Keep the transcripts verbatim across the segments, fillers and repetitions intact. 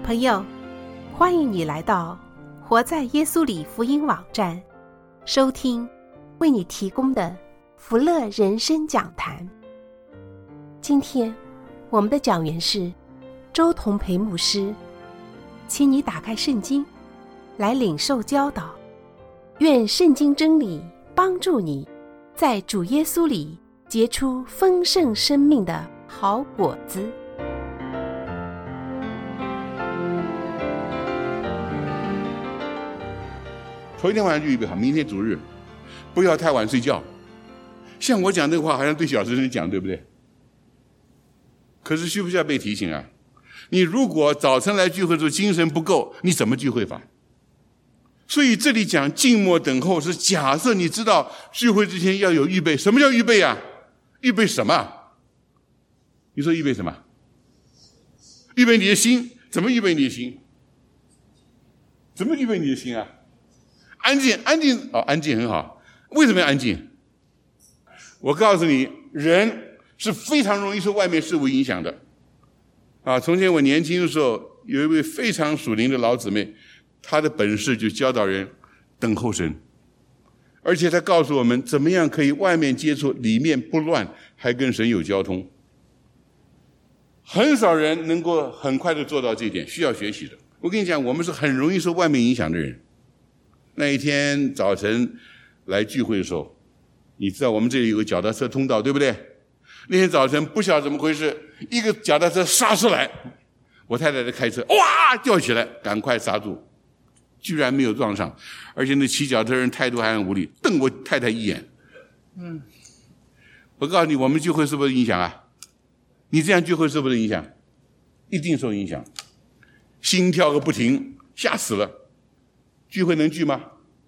朋友，欢迎你来到活在耶稣里福音网站，收听为你提供的福乐人生讲坛。今天我们的讲员是周同培牧师，请你打开圣经来领受教导，愿圣经真理帮助你在主耶稣里结出丰盛生命的好果子。 头一天晚上就预备好，明天主日不要太晚睡觉。像我讲这个话好像对小学生讲，对不对？可是需不需要被提醒啊？你如果早晨来聚会的时候精神不够，你怎么聚会法？所以这里讲静默等候，是假设你知道聚会之前要有预备。什么叫预备啊？预备什么？你说预备什么？预备你的心。怎么预备你的心？怎么预备你的心啊？安静，安静哦，安静很好。为什么要安静？我告诉你，人是非常容易受外面事物影响的。啊，从前我年轻的时候，有一位非常属灵的老姊妹，她的本事就教导人等候神，而且她告诉我们怎么样可以外面接触，里面不乱，还跟神有交通。很少人能够很快的做到这一点，需要学习的。我跟你讲，我们是很容易受外面影响的人。那一天早晨来聚会的时候，你知道我们这里有个脚踏车通道，对不对？那天早晨不晓得怎么回事，一个脚踏车刹出来，我太太在开车，哇，掉起来，赶快刹住，居然没有撞上，而且那骑脚踏人态度还很无理，瞪我太太一眼。嗯，我告诉你，我们聚会是不是影响啊？你这样聚会是不是影响？一定受影响，心跳个不停，吓死了。聚会能聚吗？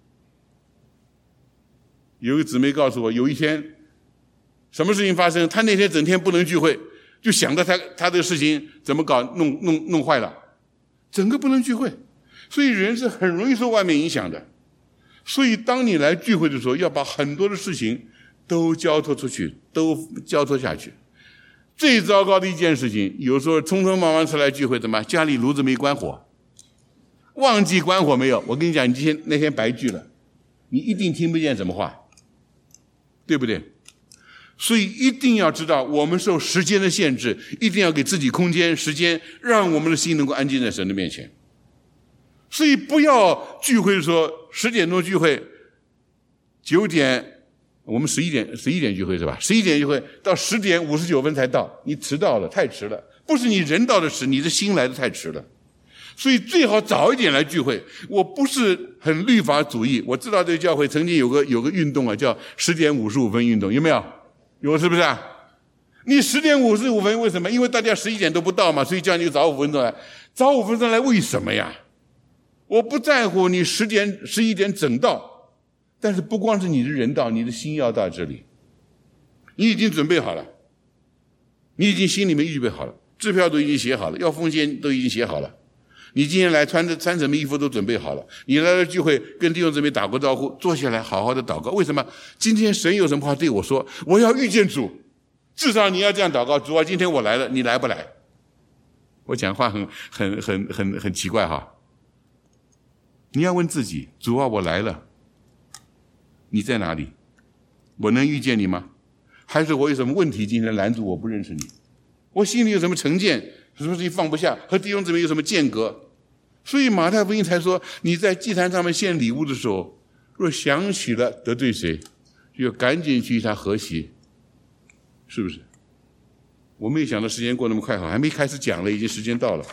有个姊妹告诉我，有一天什么事情发生，她那天整天不能聚会，就想到她她这个事情怎么搞，弄弄弄坏了，整个不能聚会。所以人是很容易受外面影响的。所以当你来聚会的时候，要把很多的事情都交托出去，都交托下去。最糟糕的一件事情，有时候匆匆忙忙出来聚会，怎么家里炉子没关火，忘记关火没有？我跟你讲，你今天那天白聚了，你一定听不见什么话，对不对？所以一定要知道，我们受时间的限制，一定要给自己空间、时间，让我们的心能够安静在神的面前。所以不要聚会的时候十点钟聚会，九点我们十一点十一点聚会是吧？十一点聚会到十点五十九分才到，你迟到了，太迟了。不是你人到的迟，你的心来的太迟了。所以最好早一点来聚会。我不是很律法主义，我知道这个教会曾经有个有个运动啊，叫十点五十五分运动，有没有？有，是不是啊？你十点五十五分为什么？因为大家十一点都不到嘛，所以叫你早五分钟来。早五分钟来为什么呀？我不在乎你十点十一点整到，但是不光是你的人到，你的心要到这里。你已经准备好了，你已经心里面预备好了，支票都已经写好了，要奉献都已经写好了。你今天来穿着穿什么衣服都准备好了，你来了聚会跟弟兄姊妹打过招呼，坐下来好好的祷告。为什么？今天神有什么话对我说？我要遇见主，至少你要这样祷告：主啊，今天我来了，你来不来？我讲话很很很很很奇怪哈。你要问自己：主啊，我来了，你在哪里？我能遇见你吗？还是我有什么问题今天拦住我不认识你？我心里有什么成见？什么事情放不下？和弟兄姊妹有什么间隔？所以马太福音才说，你在祭坛上面献礼物的时候，若想起了得罪谁，就赶紧去与他和谐，是不是？我没有想到时间过那么快，好，还没开始讲了，已经时间到了。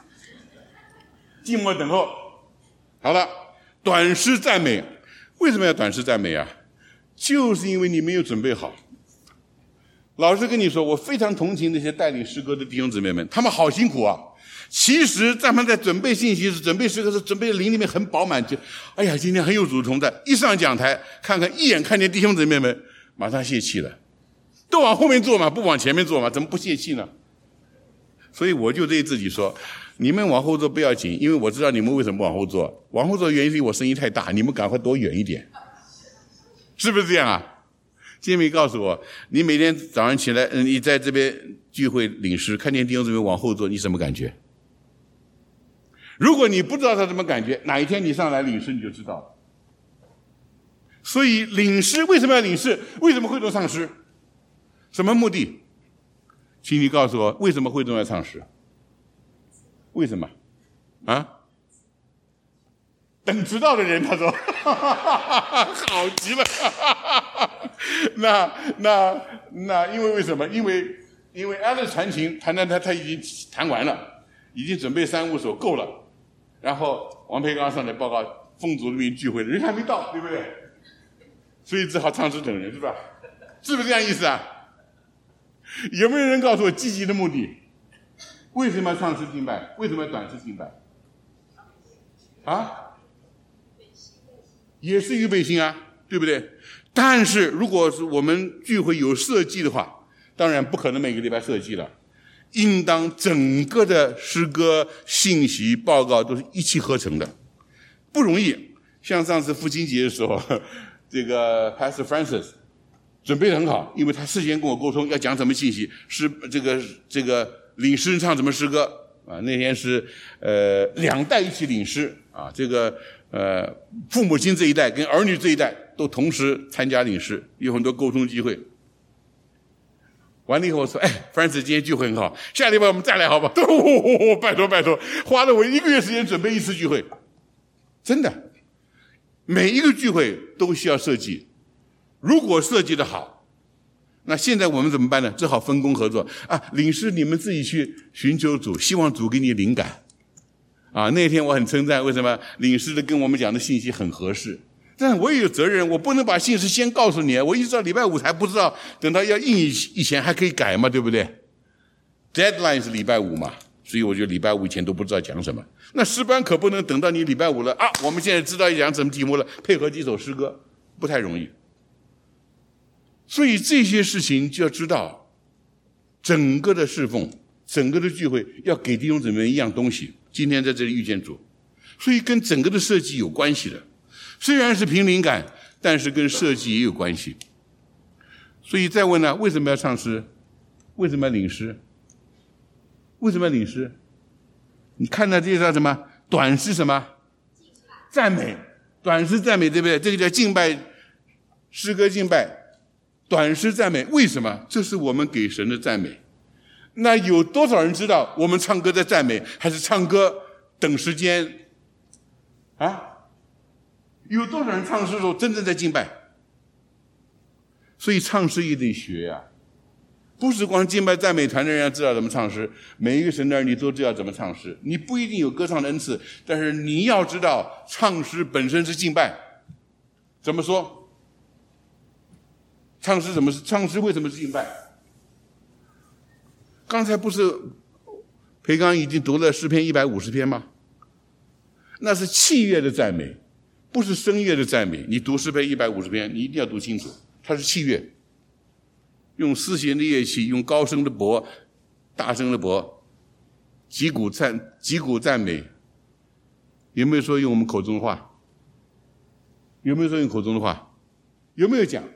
静默等候。好了，短诗赞美。为什么要短诗赞美啊？就是因为你没有准备好。老实跟你说，我非常同情那些带领诗歌的弟兄姊妹们，他们好辛苦啊。其实他们在准备信息时、准备诗歌时，准备灵里面很饱满，就哎呀，今天很有主同在。一上讲台，看看一眼看见弟兄姊妹们，马上泄气了。都往后面坐嘛，不往前面坐嘛，怎么不泄气呢？所以我就对自己说，你们往后坐不要紧，因为我知道你们为什么往后坐。往后坐的原因是因为我声音太大，你们赶快躲远一点，是不是这样啊？姐妹告诉我，你每天早上起来，嗯，你在这边聚会领诗，看见弟兄姊妹往后坐，你什么感觉？ 如果你不知道他什么感觉，哪一天你上来领诗你就知道了。所以领诗为什么要领诗？为什么会众唱诗？什么目的？请你告诉我，为什么会众要唱诗？为什么？啊？等知道的人，他说，好极了。那那那，因为为什么？因为因为 Alice 弹琴弹弹他他已经弹完了，已经准备三五首够了。然后王培刚上来报告，凤组那边聚会，人还没到，对不对？所以只好唱诗等人，是吧？是不是这样意思啊？有没有人告诉我积极的目的？为什么要唱诗敬拜？为什么要短诗敬拜？啊？也是预备心啊，对不对？但是如果是我们聚会有设计的话，当然不可能每个礼拜设计了，应当整个的诗歌信息报告都是一气呵成的，不容易。像上次父亲节的时候，这个 Pastor Francis 准备得很好，因为他事先跟我沟通要讲什么信息，诗这个这个领诗人唱什么诗歌啊？那天是呃两代一起领诗啊，这个呃父母亲这一代跟儿女这一代都同时参加领诗，有很多沟通机会。完了以后我说，哎 ，Francis 今天聚会很好，下礼拜我们再来好吧？哦，拜托拜托，花了我一个月时间准备一次聚会，真的，每一个聚会都需要设计。如果设计的好，那现在我们怎么办呢？只好分工合作啊！领诗你们自己去寻求主，希望主给你灵感啊！那天我很称赞，为什么领诗的跟我们讲的信息很合适？但我也有责任，我不能把信息先告诉你，我一直到礼拜五才不知道，等到要印以前还可以改嘛，对不对 ？Deadline 是礼拜五嘛，所以我觉得礼拜五以前都不知道讲什么。那诗班可不能等到你礼拜五了啊，我们现在知道讲什么题目了，配合几首诗歌，不太容易。所以这些事情就要知道，整个的侍奉，整个的聚会要给弟兄姊妹一样东西。今天在这里遇见主，所以跟整个的设计有关系的。虽然是凭灵感，但是跟设计也有关系。所以再问呢，为什么要唱诗？为什么要领诗？为什么要领诗？你看到这个叫什么？短诗什么？赞美。短诗赞美，对不对？这个叫敬拜，诗歌敬拜。短诗赞美，为什么？这是我们给神的赞美。那有多少人知道我们唱歌在赞美，还是唱歌等时间？啊？有多少人唱诗的时候真正在敬拜？所以唱诗也得学呀、啊，不是光敬拜赞美团的人要知道怎么唱诗，每一个神的儿女都知道怎么唱诗。你不一定有歌唱的恩赐，但是你要知道唱诗本身是敬拜。怎么说？唱诗怎么是唱诗？为什么是敬拜？刚才不是培刚已经读了诗篇一百五十篇吗？那是器乐的赞美，不是声乐的赞美。你读诗篇一百五十篇，你一定要读清楚，它是器乐，用丝弦的乐器，用高声的钹，大声的钹，击鼓赞击鼓赞美。有没有说用我们口中的话？有没有说用口中的话？有没有讲？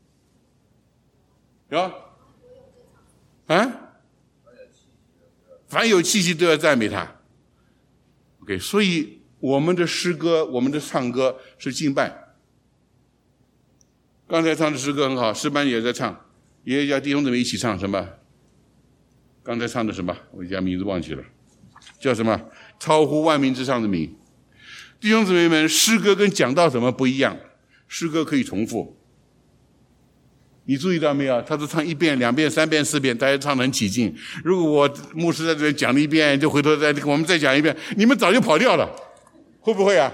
有啊？凡有气息都要赞美他。OK， 所以我们的诗歌，我们的唱歌是敬拜。刚才唱的诗歌很好，诗班也在唱，也叫弟兄姊妹一起唱什么？刚才唱的什么？我一下名字忘记了，叫什么？超乎万民之上的名。弟兄姊妹们，诗歌跟讲道什么不一样？诗歌可以重复。你注意到没有？他是唱一遍、两遍、三遍、四遍，大家唱得很起劲。如果我牧师在这里讲了一遍，就回头再我们再讲一遍，你们早就跑掉了，会不会啊？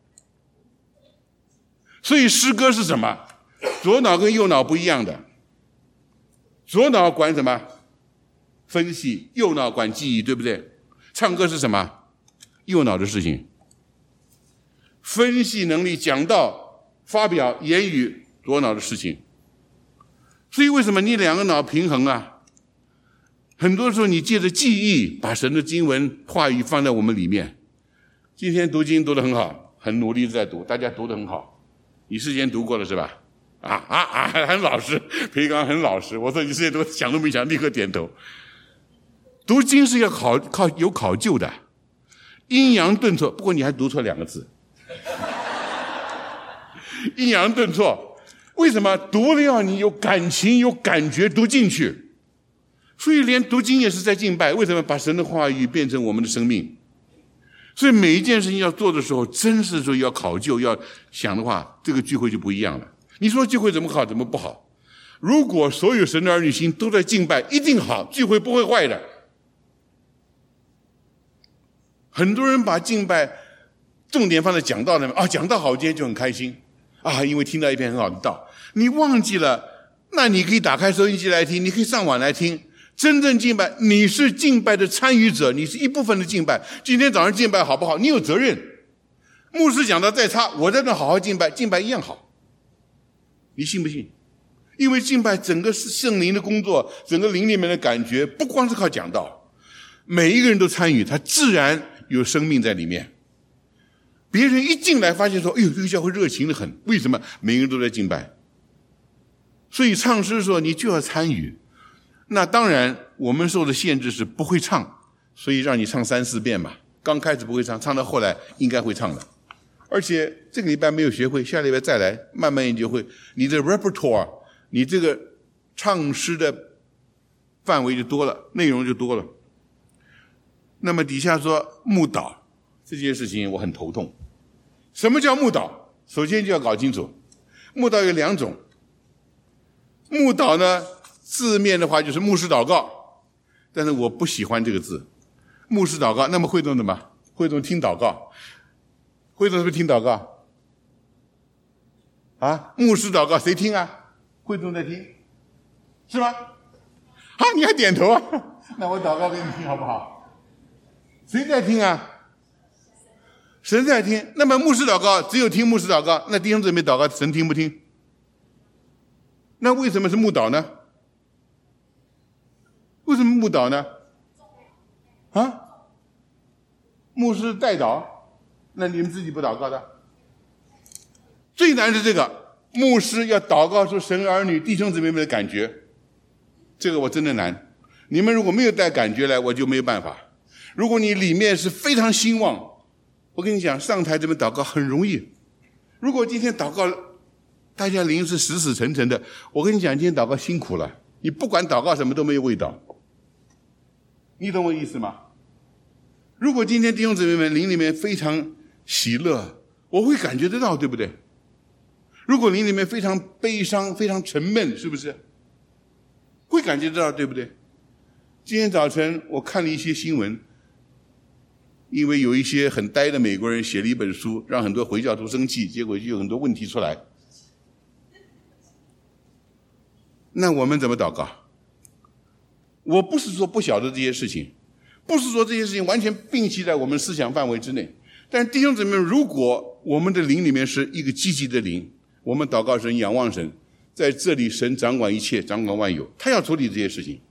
所以诗歌是什么？左脑跟右脑不一样的。左脑管什么？分析，右脑管记忆，对不对？唱歌是什么？右脑的事情。分析能力、讲道、发表、言语，左脑的事情。所以为什么你两个脑平衡啊？很多时候你借着记忆把神的经文话语放在我们里面。今天读经读得很好，很努力在读，大家读得很好。你事先读过了是吧？啊啊啊，很老实，培刚很老实。我说你事先都想都没想，立刻点头。读经是要考靠有考究的， 阴阳顿挫，不过你还读错两个字。阴阳顿挫，为什么？读了要你有感情有感觉读进去。所以连读经也是在敬拜，为什么？把神的话语变成我们的生命。所以每一件事情要做的时候，真是说要考究要想的话，这个聚会就不一样了。你说聚会怎么好怎么不好？如果所有神的儿女心都在敬拜，一定好，聚会不会坏的。很多人把敬拜重点放在讲道那边啊，讲道好，今天就很开心啊，因为听到一篇很好的道。你忘记了，那你可以打开收音机来听，你可以上网来听。真正敬拜，你是敬拜的参与者，你是一部分的敬拜。今天早上敬拜好不好？你有责任。牧师讲的再差，我在那好好敬拜，敬拜一样好。你信不信？因为敬拜整个是圣灵的工作，整个灵里面的感觉，不光是靠讲道，每一个人都参与，他自然有生命在里面。别人一进来发现说，哎呦，这个教会热情的很，为什么？每个人都在敬拜。所以唱诗说你就要参与。那当然我们受的限制是不会唱，所以让你唱三四遍嘛。刚开始不会唱，唱到后来应该会唱的。而且这个礼拜没有学会，下礼拜再来，慢慢研究会。你的 repertoire， 你这个唱诗的范围就多了，内容就多了。那么底下说慕道这件事情我很头痛。什么叫慕道？首先就要搞清楚，慕道有两种。慕道呢，字面的话就是牧师祷告，但是我不喜欢这个字。牧师祷告，那么会众怎么？会众听祷告。会众是不是听祷告？啊，牧师祷告谁听啊？会众在听，是吗？啊，你还点头啊？那我祷告给你听好不好？谁在听啊？神在听。那么牧师祷告只有听牧师祷告，那弟兄姊妹祷告神听不听？那为什么是慕道呢？为什么慕道呢？啊？牧师代祷，那你们自己不祷告的？最难是这个，牧师要祷告出神儿女弟兄姊妹们的感觉，这个我真的难。你们如果没有带感觉来，我就没有办法。如果你里面是非常兴旺，我跟你讲，上台这边祷告很容易。如果今天祷告大家灵是死死沉沉的，我跟你讲，今天祷告辛苦了，你不管祷告什么都没有味道。你懂我意思吗？如果今天弟兄姊妹们灵里面非常喜乐，我会感觉得到，对不对？如果灵里面非常悲伤非常沉闷，是不是会感觉得到，对不对？今天早晨我看了一些新闻，因为有一些很呆的美国人写了一本书，让很多回教徒生气，结果就有很多问题出来。那我们怎么祷告？我不是说不晓得这些事情，不是说这些事情完全摒弃在我们思想范围之内，但弟兄姊妹，如果我们的灵里面是一个积极的灵，我们祷告神仰望神，在这里神掌管一切，掌管万有，他要处理这些事情。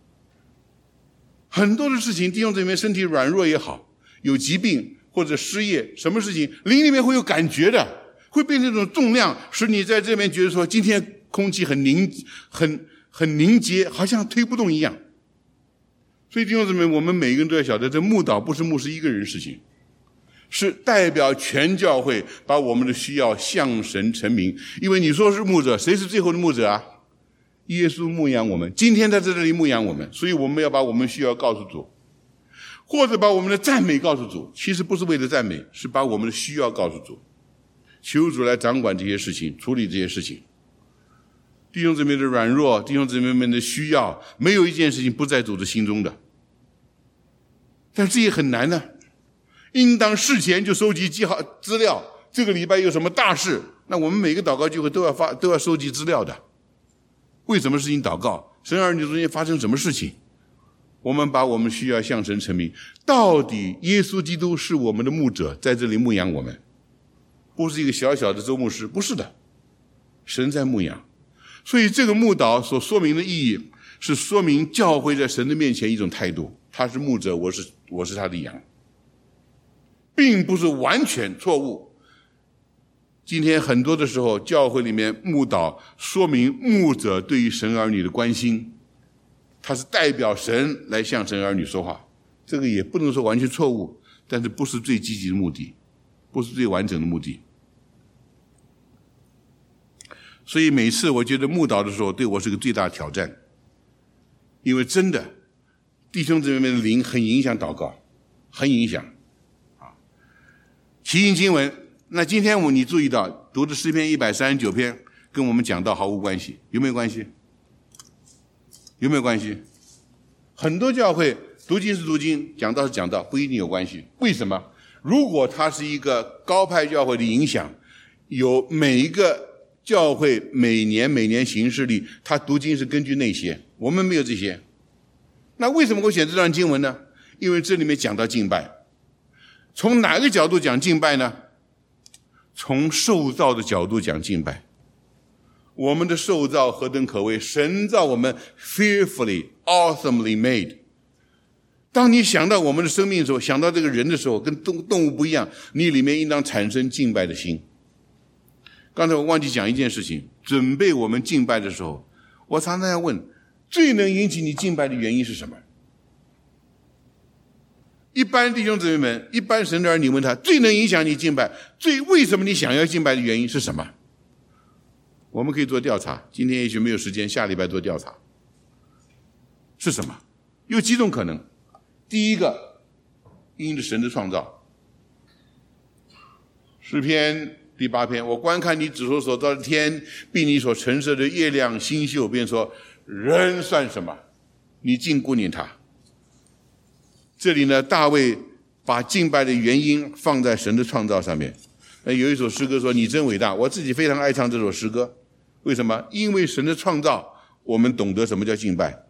很多的事情弟兄姊妹身体软弱也好，有疾病或者失业，什么事情灵里面会有感觉的，会变成一种重量，使你在这边觉得说今天空气很凝很很凝结，好像推不动一样。所以弟兄姊妹，我们每个人都要晓得，这慕道不是牧师一个人的事情，是代表全教会把我们的需要向神陈明。因为你说是牧者，谁是最后的牧者啊？耶稣牧养我们，今天他在这里牧养我们，所以我们要把我们需要告诉主，或者把我们的赞美告诉主。其实不是为了赞美，是把我们的需要告诉主，求主来掌管这些事情，处理这些事情。弟兄姊妹的软弱，弟兄姊妹们的需要，没有一件事情不在主的心中的。但这也很难呢、啊，应当事前就收集记号资料，这个礼拜有什么大事，那我们每个祷告聚会都要发都要收集资料的。为什么事情祷告？神儿女中间发生什么事情？我们把我们需要向神陈明。到底耶稣基督是我们的牧者，在这里牧养我们，不是一个小小的周牧师，不是的，神在牧养。所以这个牧导所说明的意义，是说明教会在神的面前一种态度，他是牧者，我是我是他的羊，并不是完全错误。今天很多的时候，教会里面牧导说明牧者对于神儿女的关心，他是代表神来向神儿女说话，这个也不能说完全错误， 但是不是最积极的目的，不是最完整的目的。所以每次我觉得慕道的时候，对我是个最大的挑战，因为真的弟兄姊妹们的灵很影响祷告，很影响啊。起因经文，那今天我你注意到读的诗篇一百三十九篇跟我们讲道毫无关系，有没有关系？有没有关系？很多教会读经是读经，讲道是讲道，不一定有关系。为什么？如果它是一个高派教会的影响，有每一个教会每年每年行事历，他读经是根据那些，我们没有这些。那为什么会选这段经文呢？因为这里面讲到敬拜。从哪个角度讲敬拜呢？从受造的角度讲敬拜。我们的受造何等可畏，神造我们 fearfully awesomely made。 当你想到我们的生命的时候，想到这个人的时候，跟动动物不一样，你里面应当产生敬拜的心。刚才我忘记讲一件事情，准备我们敬拜的时候，我常常要问，最能引起你敬拜的原因是什么？一般弟兄姊妹们，一般神的儿女问他，最能影响你敬拜，最为什么你想要敬拜的原因是什么？我们可以做调查，今天也许没有时间，下礼拜做调查。是什么？有几种可能。第一个，因着神的创造。诗篇第八篇，我观看你指头所造的天，并你所陈设的月亮星宿，便说人算什么，你竟顾念他。这里呢，大卫把敬拜的原因放在神的创造上面。有一首诗歌说你真伟大，我自己非常爱唱这首诗歌。为什么？因为神的创造，我们懂得什么叫敬拜。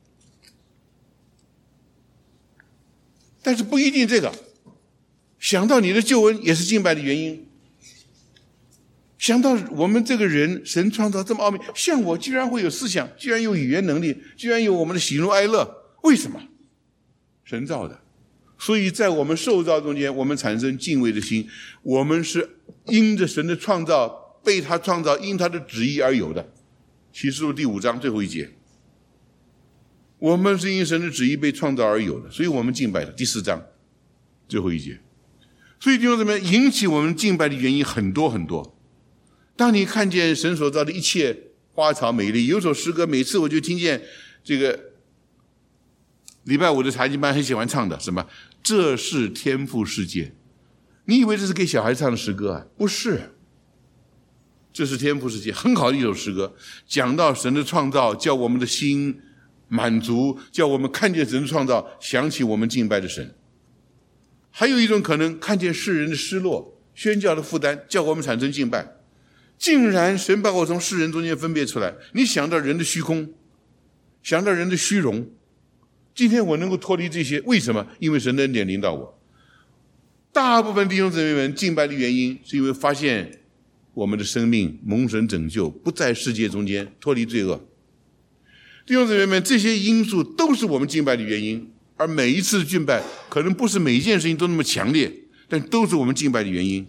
但是不一定这个，想到你的救恩也是敬拜的原因。想到我们这个人，神创造这么奥秘，像我居然会有思想，居然有语言能力，居然有我们的喜怒哀乐，为什么？神造的。所以在我们受造中间，我们产生敬畏的心，我们是因着神的创造，被他创造，因他的旨意而有的。启示录第五章最后一节，我们是因神的旨意被创造而有的，所以我们敬拜的。第四章最后一节。所以弟兄姊妹，引起我们敬拜的原因很多很多。当你看见神所造的一切花草美丽，有首诗歌，每次我就听见这个礼拜五的查经班很喜欢唱的，什么这是天父世界。你以为这是给小孩唱的诗歌啊？不是，这是天父世界，很好的一首诗歌，讲到神的创造，叫我们的心满足，叫我们看见神的创造，想起我们敬拜的神。还有一种可能，看见世人的失落，宣教的负担，叫我们产生敬拜。竟然神把我从世人中间分别出来，你想到人的虚空，想到人的虚荣，今天我能够脱离这些，为什么？因为神的恩典领导我。大部分弟兄姊妹们敬拜的原因，是因为发现我们的生命蒙神拯救，不在世界中间，脱离罪恶。弟兄姊妹们，这些因素都是我们敬拜的原因，而每一次敬拜可能不是每一件事情都那么强烈，但都是我们敬拜的原因。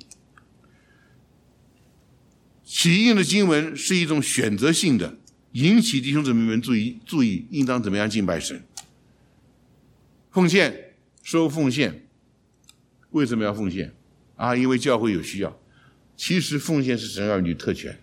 起因的经文是一种选择性的，引起弟兄姊妹们注意注意应当怎么样敬拜神。奉献，收奉献。为什么要奉献啊？因为教会有需要。其实奉献是神儿女特权，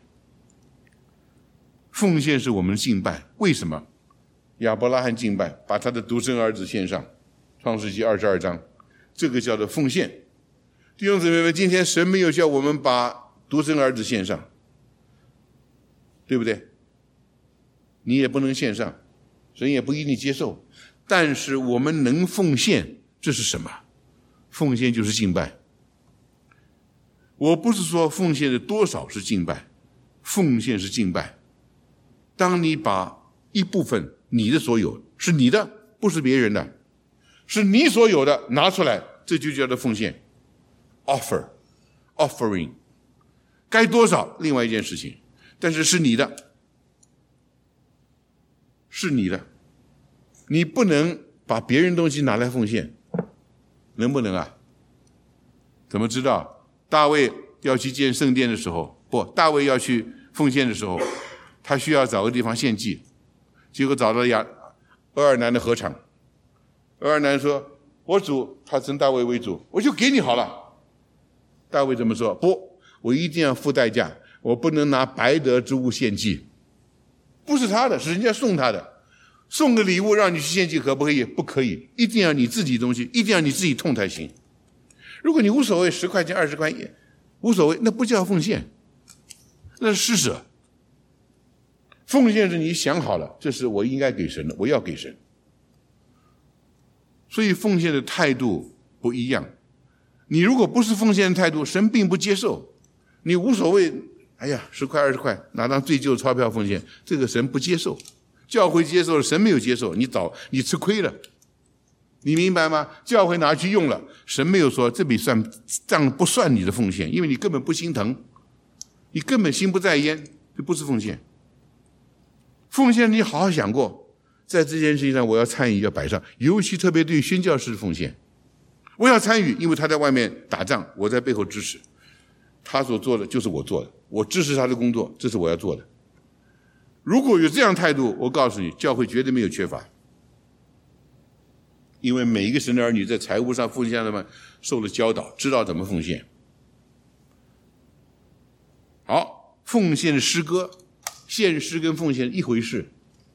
奉献是我们的敬拜。为什么？亚伯拉罕敬拜，把他的独生儿子献上，创世纪二十二章，这个叫做奉献。弟兄姊妹们，今天神没有叫我们把独生儿子献上，对不对？你也不能献上，神也不一定接受。但是我们能奉献，这是什么？奉献就是敬拜。我不是说奉献的多少是敬拜，奉献是敬拜。当你把一部分你的所有，是你的，不是别人的，是你所有的拿出来，这就叫做奉献。 offer offering 该多少另外一件事情，但是是你的，是你的，你不能把别人东西拿来奉献，能不能啊？怎么知道？大卫要去建圣殿的时候，不，大卫要去奉献的时候，他需要找个地方献祭，结果找到亚俄尔南的禾场。俄尔南说：“ 我主他称大卫为主，我就给你好了。大卫怎么说？不，我一定要付代价，我不能拿白得之物献祭。不是他的，是人家送他的。送个礼物让你去献祭可不可以？不可以，一定要你自己东西，一定要你自己痛才行。如果你无所谓，十块钱二十块钱无所谓，那不叫奉献，那是施舍。奉献是你想好了，这是我应该给神的，我要给神。所以奉献的态度不一样。你如果不是奉献的态度，神并不接受。你无所谓，哎呀，十块二十块拿当最旧钞票奉献，这个神不接受。教会接受了，神没有接受，你早你吃亏了。你明白吗？教会拿去用了，神没有说这笔算账不算你的奉献，因为你根本不心疼，你根本心不在焉，这不是奉献。奉献你好好想过，在这件事情上我要参与，要摆上，尤其特别对宣教士的奉献，我要参与，因为他在外面打仗，我在背后支持，他所做的就是我做的，我支持他的工作，这是我要做的。如果有这样态度，我告诉你，教会绝对没有缺乏。因为每一个神的儿女在财务上、奉献上面受了教导，知道怎么奉献。好，奉献诗歌，献诗跟奉献一回事。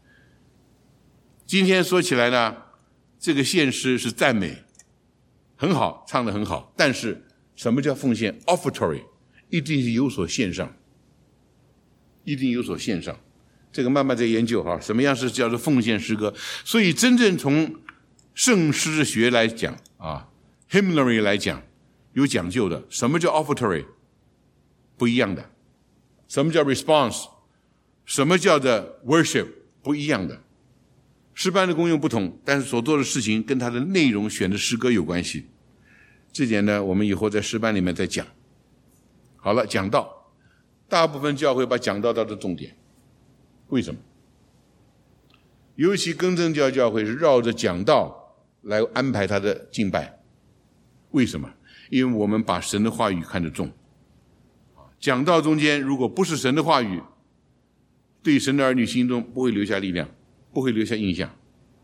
今天说起来呢，这个献诗是赞美，很好，唱得很好，但是什么叫奉献 ？offertory 一定是有所献上，一定有所献上。这个慢慢在研究哈，什么样是叫做奉献诗歌？所以真正从圣诗学来讲啊 ，hymnary 来讲，有讲究的。什么叫 offertory？ 不一样的。什么叫 response？ 什么叫做 worship？ 不一样的。诗班的功用不同，但是所做的事情跟它的内容选的诗歌有关系。这点呢，我们以后在诗班里面再讲。好了，讲道，大部分教会把讲道当作重点，为什么？尤其更正教教会是绕着讲道来安排他的敬拜，为什么？因为我们把神的话语看得重。讲道中间如果不是神的话语，对神的儿女心中不会留下力量，不会留下印象。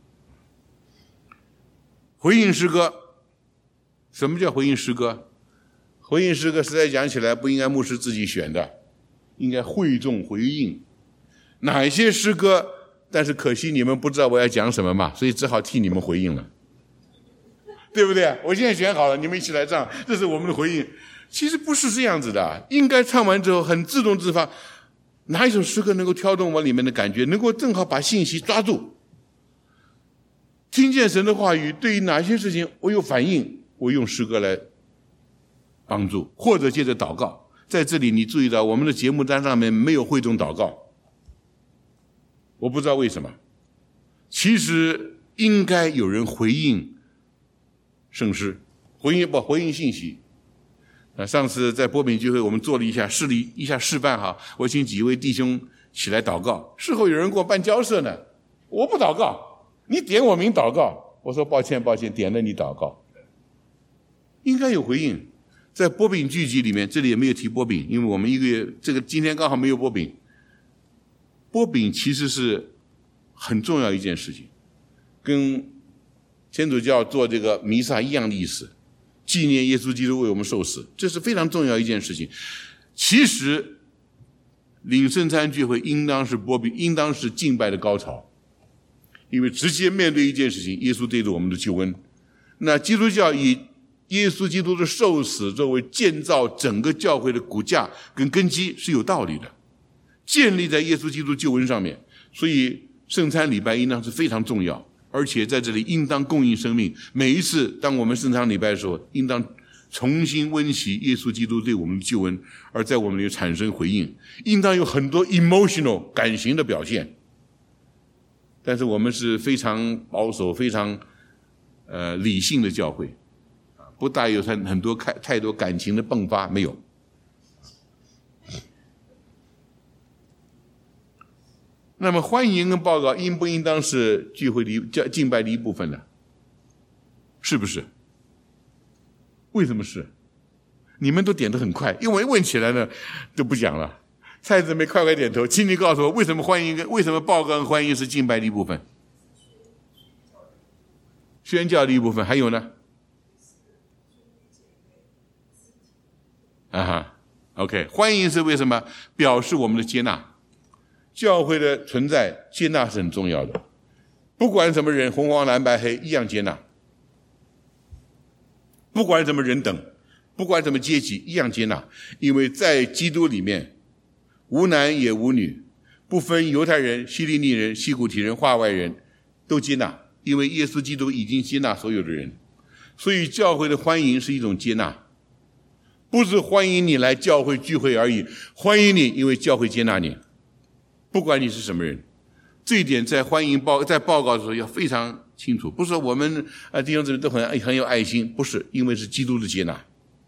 回应诗歌，什么叫回应诗歌？回应诗歌实在讲起来不应该牧师自己选的，应该会众回应。哪一些诗歌？但是可惜你们不知道我要讲什么嘛，所以只好替你们回应了，对不对？我现在选好了，你们一起来唱，这是我们的回应。其实不是这样子的，应该唱完之后很自动自发，哪一首诗歌能够挑动我里面的感觉，能够正好把信息抓住，听见神的话语，对于哪些事情我有反应，我用诗歌来帮助，或者借着祷告。在这里你注意到我们的节目单上面没有会众祷告，我不知道为什么，其实应该有人回应圣诗，回应不回应信息。啊，上次在波饼聚会我们做了一下示例一下示范哈，我请几位弟兄起来祷告，事后有人给我办交涉呢，我不祷告，你点我名祷告，我说抱歉抱歉，点了你祷告，应该有回应。在波饼聚集里面，这里也没有提波饼，因为我们一个月这个今天刚好没有波饼。波饼其实是很重要一件事情，跟天主教做这个弥撒一样的意思，纪念耶稣基督为我们受死，这是非常重要一件事情。其实领圣餐聚会应当是波饼，应当是敬拜的高潮，因为直接面对一件事情，耶稣对着我们的救恩。那基督教以耶稣基督的受死作为建造整个教会的骨架跟根基是有道理的，建立在耶稣基督救恩上面，所以圣餐礼拜应当是非常重要，而且在这里应当供应生命。每一次当我们圣餐礼拜的时候，应当重新温习耶稣基督对我们的救恩，而在我们里产生回应，应当有很多 emotional 感情的表现。但是我们是非常保守非常呃理性的教会，不大有很多太多感情的迸发，没有。那么欢迎跟报告应不应当是聚会的敬拜的一部分呢？是不是？为什么是？你们都点得很快，因为问起来呢就不讲了。蔡姊妹快快点头，请你告诉我为什么欢迎跟为什么报告跟欢迎是敬拜的一部分？ 宣教的一部分。还有呢？啊哈 ，OK， 欢迎是为什么？表示我们的接纳。教会的存在，接纳是很重要的。不管什么人，红黄蓝白黑，一样接纳。不管什么人等，不管什么阶级，一样接纳。因为在基督里面，无男也无女，不分犹太人、希利尼人、西古提人、化外人，都接纳。因为耶稣基督已经接纳所有的人，所以教会的欢迎是一种接纳，不是欢迎你来教会聚会而已，欢迎你，因为教会接纳你，不管你是什么人。这一点在欢迎报在报告的时候要非常清楚，不是说我们啊弟兄姊妹都很很有爱心，不是，因为是基督的接纳。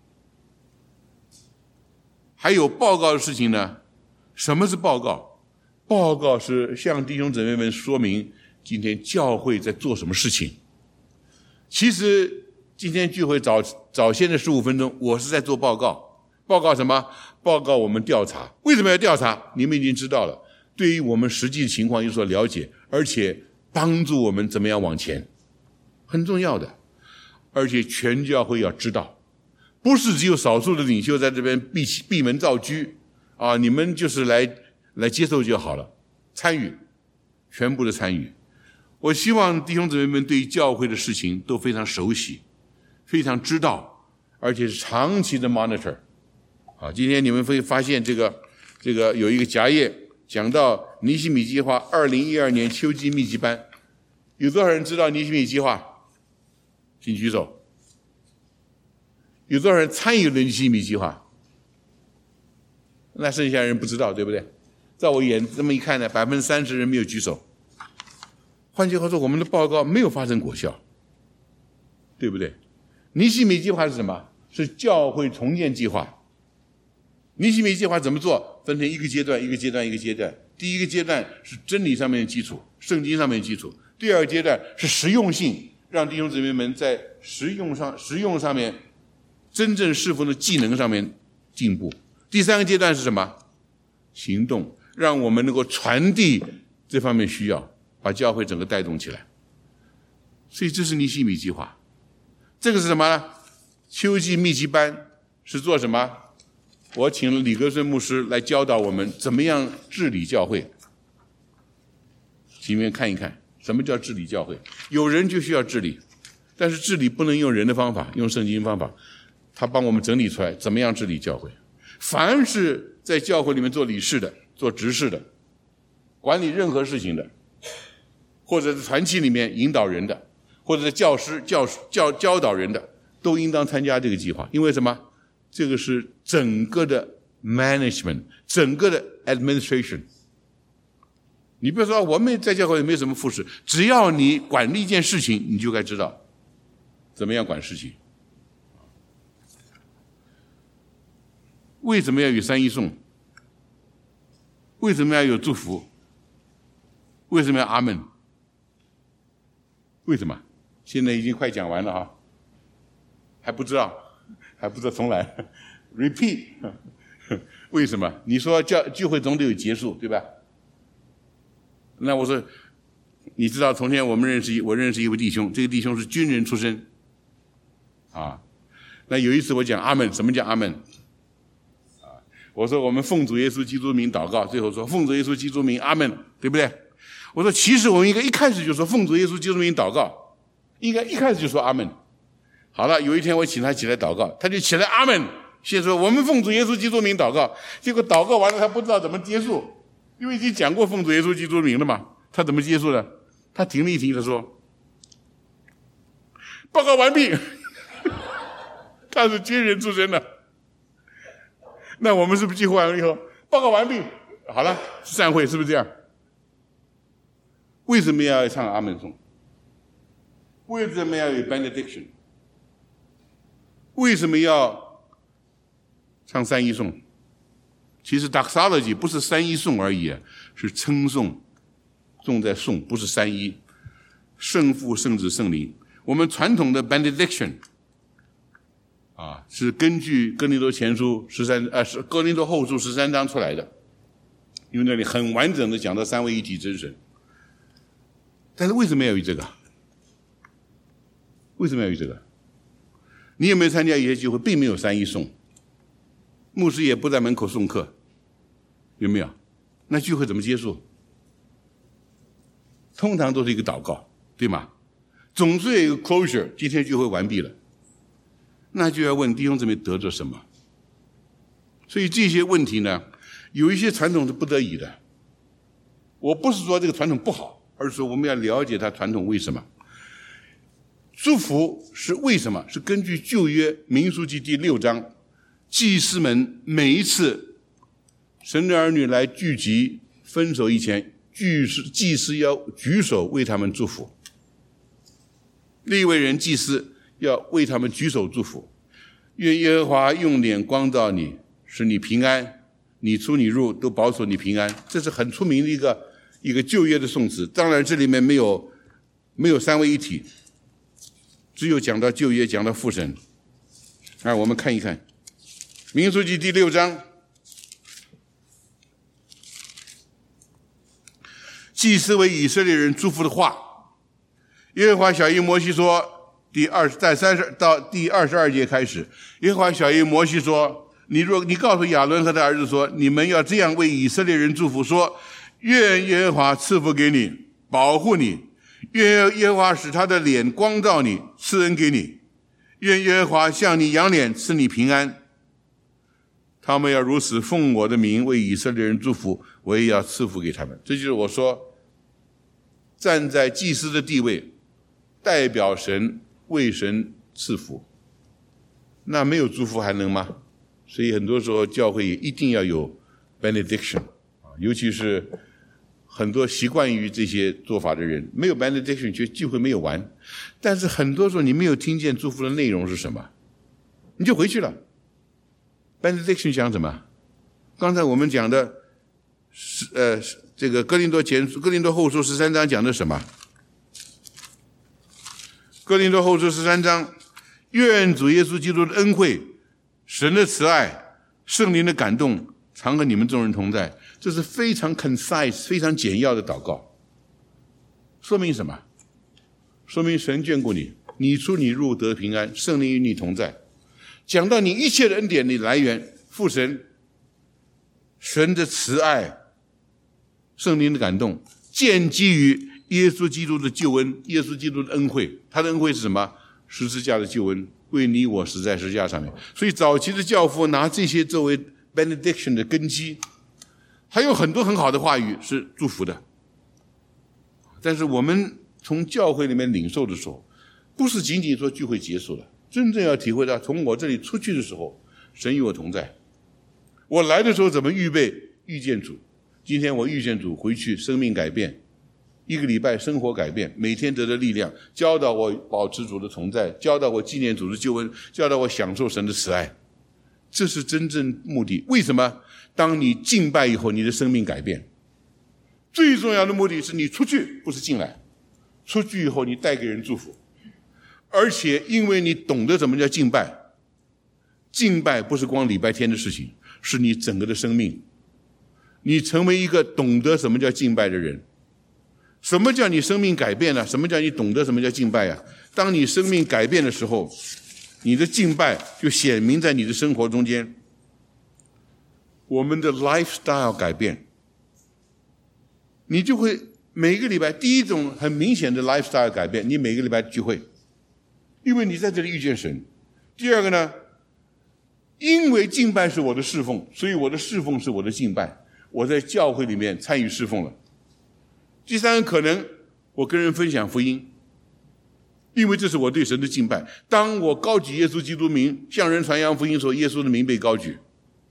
还有报告的事情呢？什么是报告？报告是向弟兄姊妹们说明今天教会在做什么事情。其实今天聚会早早先的十五分钟，我是在做报告。报告什么？报告我们调查。为什么要调查？你们已经知道了。对于我们实际情况有所了解，而且帮助我们怎么样往前，很重要的。而且全教会要知道，不是只有少数的领袖在这边闭闭门造车啊，你们就是来来接受就好了，参与，全部的参与。我希望弟兄姊妹们对于教会的事情都非常熟悉，非常知道，而且是长期的 monitor。好，今天你们会发现这个这个有一个夹页讲到尼希米计划二零一二年秋季密集班，有多少人知道尼希米计划？请举手。有多少人参与了尼希米计划？那剩下人不知道，对不对？在我眼这么一看呢，百分之三十人没有举手。换句话说，我们的报告没有发生果效，对不对？尼希米计划是什么？是教会重建计划。尼希米计划怎么做？分成一个阶段一个阶段一个阶段。第一个阶段是真理上面的基础，圣经上面的基础。第二个阶段是实用性，让弟兄姊妹们在实用上实用上面真正侍奉的技能上面进步。第三个阶段是什么？行动，让我们能够传递这方面需要，把教会整个带动起来。所以这是尼希米计划。这个是什么呢？秋季密集班是做什么？我请了李格顺牧师来教导我们怎么样治理教会。请你们看一看什么叫治理教会。有人就需要治理，但是治理不能用人的方法，用圣经方法。他帮我们整理出来怎么样治理教会。凡是在教会里面做理事的，做执事的，管理任何事情的，或者在团契里面引导人的，或者在教师教教教导人的，都应当参加这个计划。因为什么？这个是整个的 management， 整个的 administration。 你不要说我们在教会里没有什么副事，只要你管了一件事情，你就该知道怎么样管事情。为什么要有三一颂？为什么要有祝福？为什么要阿们？为什么？现在已经快讲完了啊，还不知道，还不知道，重来 ，repeat。为什么？你说教聚会总得有结束，对吧？那我说，你知道，从前我们认识一，我认识一位弟兄，这个弟兄是军人出身，啊，那有一次我讲阿们，什么叫阿们？我说我们奉主耶稣基督名祷告，最后说奉主耶稣基督名阿们，对不对？我说其实我们应该一开始就说奉主耶稣基督名祷告，应该一开始就说阿们。好了，有一天我请他起来祷告，他就起来阿们，先说我们奉主耶稣基督名祷告，结果祷告完了他不知道怎么结束，因为已经讲过奉主耶稣基督名了嘛，他怎么结束的？他停了一停，他说报告完毕。他是军人出身的。那我们是不是聚会完了以后报告完毕，好了，散会，是不是这样？为什么要唱阿们颂？为什么要有 benediction？ 为什么要唱三一颂？其实 doxology 不是三一颂而已，是称颂，重在颂，不是三一。圣父、圣子、圣灵。我们传统的 benediction啊，是根据哥林多前书十三呃，是哥林多后书十三章出来的，因为那里很完整的讲到三位一体真神。但是为什么要有这个？ 为什么要有这个？你有没有参加一些聚会，并没有三一送，牧师也不在门口送客，有没有？那聚会怎么结束？通常都是一个祷告，对吗？总是有一个 closure， 今天聚会完毕了，那就要问弟兄姊妹得着什么。所以这些问题呢，有一些传统是不得已的。我不是说这个传统不好，而是说我们要了解它传统为什么。祝福是为什么？是根据旧约民数记第六章，祭司们每一次神的儿女来聚集分手以前，祭司祭司要举手为他们祝福，利未人祭司要为他们举手祝福。愿耶和华用脸光照你，使你平安，你出你入都保守你平安。这是很出名的一个一个旧约的颂词。当然这里面没有没有三位一体，只有讲到旧约，讲到父神。啊，我们看一看民数记第六章，祭司为以色列人祝福的话。耶和华晓谕摩西说，第二在三十到第二十二节开始，耶和华晓谕摩西说，你若你告诉亚伦和他儿子说，你们要这样为以色列人祝福，说，愿耶和华赐福给你，保护你，愿耶和华使他的脸光照你，赐恩给你，愿耶和华向你扬脸，赐你平安。他们要如此奉我的名为以色列人祝福，我也要赐福给他们。这就是我说，站在祭司的地位，代表神为神赐福，那没有祝福还能吗？所以很多时候教会也一定要有 benediction， 尤其是很多习惯于这些做法的人，没有 benediction 就聚会没有完。但是很多时候你没有听见祝福的内容是什么，你就回去了。benediction 讲什么？刚才我们讲的呃这个哥林多前哥林多后书十三章讲的什么？哥林多后书十三章，愿主耶稣基督的恩惠、神的慈爱、圣灵的感动常和你们众人同在。这是非常 concise 非常简要的祷告。说明什么？说明神眷顾你，你出你入得平安，圣灵与你同在。讲到你一切的恩典的来源，父神、神的慈爱、圣灵的感动，建基于耶稣基督的救恩，耶稣基督的恩惠。他的恩惠是什么？十字架的救恩，为你我死在十字架上面。所以早期的教父拿这些作为 benediction 的根基，还有很多很好的话语是祝福的。但是我们从教会里面领受的时候，不是仅仅说聚会结束了，真正要体会到从我这里出去的时候，神与我同在。我来的时候怎么预备遇见主？今天我遇见主，回去生命改变，一个礼拜生活改变，每天得到力量，教导我保持主的同在，教导我纪念主的救恩，教导我享受神的慈爱。这是真正目的。为什么？当你敬拜以后，你的生命改变。最重要的目的是你出去，不是进来。出去以后你带给人祝福，而且因为你懂得什么叫敬拜，敬拜不是光礼拜天的事情，是你整个的生命。你成为一个懂得什么叫敬拜的人。什么叫你生命改变呢？什么叫你懂得什么叫敬拜啊？当你生命改变的时候，你的敬拜就显明在你的生活中间。我们的 lifestyle 改变，你就会每个礼拜，第一种很明显的 lifestyle 改变，你每个礼拜聚会，因为你在这里遇见神。第二个呢，因为敬拜是我的侍奉，所以我的侍奉是我的敬拜，我在教会里面参与侍奉了。第三个可能我跟人分享福音，因为这是我对神的敬拜。当我高举耶稣基督名向人传扬福音的时候，耶稣的名被高举。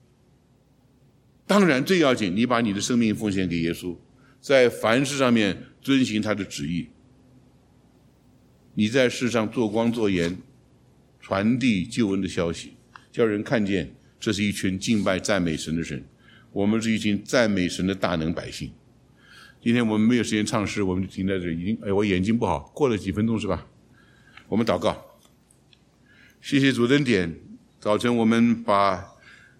当然最要紧，你把你的生命奉献给耶稣，在凡事上面遵行他的旨意。你在世上做光做盐，传递救恩的消息，叫人看见这是一群敬拜赞美神的人，我们是一群赞美神的大能百姓。今天我们没有时间唱诗，我们就停在这里。已经，哎，我眼睛不好，过了几分钟是吧？我们祷告，谢谢主恩典。早晨我们把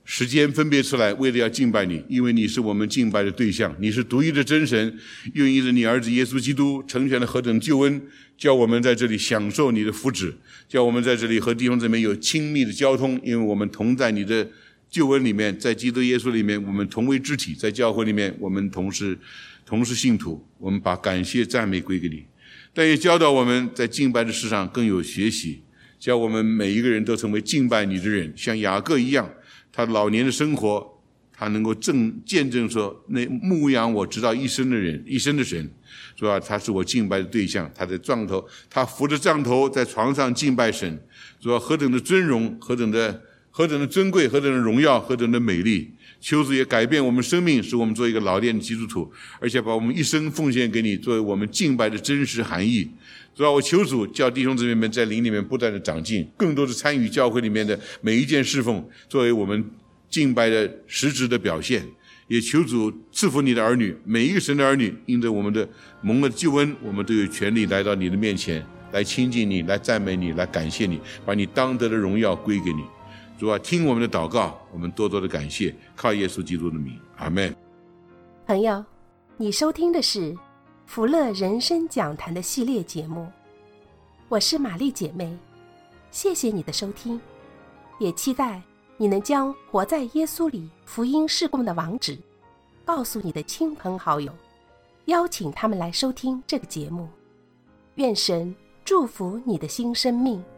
时间分别出来，为了要敬拜你，因为你是我们敬拜的对象，你是独一的真神，又因着你儿子耶稣基督成全了何等救恩，叫我们在这里享受你的福祉，叫我们在这里和弟兄姊妹有亲密的交通，因为我们同在你的救恩里面，在基督耶稣里面，我们同为肢体，在教会里面我们同是同是信徒，我们把感谢赞美归给你，但也教导我们在敬拜的事上更有学习，叫我们每一个人都成为敬拜你的人，像雅各一样，他老年的生活，他能够证见证说，那牧养我直到一生的人，一生的神，是吧？他是我敬拜的对象，他在帐头，他扶着帐头在床上敬拜神，是吧？何等的尊荣，何等的何等的尊贵，何等的荣耀，何等的美丽。求主也改变我们生命，使我们做一个老练的基督徒，而且把我们一生奉献给你，作为我们敬拜的真实含义。主要我求主叫弟兄姊妹们在灵里面不断的长进，更多的参与教会里面的每一件侍奉，作为我们敬拜的实质的表现。也求主赐福你的儿女，每一个神的儿女，因着我们的蒙了救恩，我们都有权利来到你的面前，来亲近你，来赞美你，来感谢你，把你当得的荣耀归给你。主啊，听我们的祷告，我们多多的感谢，靠耶稣基督的名，阿们。 朋友，你收听的是福乐人生讲坛的系列节目，我是玛丽姐妹，谢谢你的收听，也期待你能将活在耶稣里福音事工的网址告诉你的亲朋好友，邀请他们来收听这个节目。愿神祝福你的新生命。